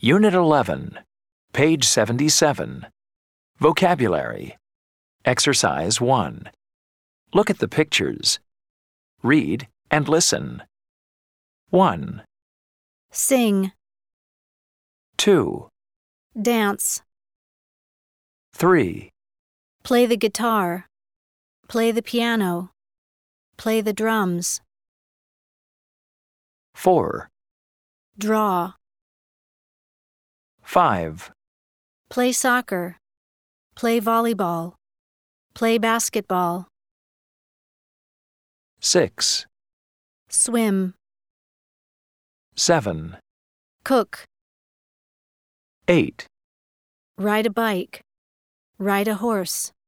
Unit 11, page 77. Vocabulary. Exercise 1. Look at the pictures. Read and listen. 1, Sing, 2, dance, 3, play the guitar, play the piano, play the drums, 4, draw, 5, play soccer, play volleyball, play basketball, 6, swim, 7, cook, 8, ride a bike, ride a horse.